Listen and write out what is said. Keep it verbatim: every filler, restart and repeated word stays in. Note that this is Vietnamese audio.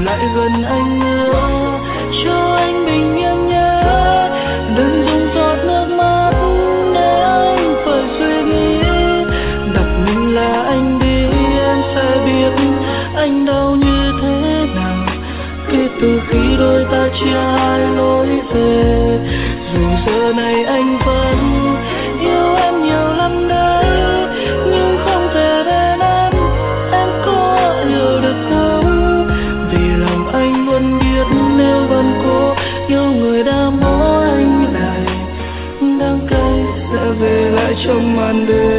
lại gần anh nữa, cho anh bình yên nhé. Đừng dùng giọt nước mắt để anh phải suy nghĩ. Đặt mình là anh đi, em sẽ biết anh đau như thế nào. Kể từ khi đôi ta chia hai lối về, dù giờ này anh vẫn yêu em nhiều lắm đấy, nhưng không thể bên em, em có hiểu được không? Vì lòng anh luôn biết nếu vẫn cố yêu người đã bỏ anh lại, đang cay sẽ về lại trong màn đêm.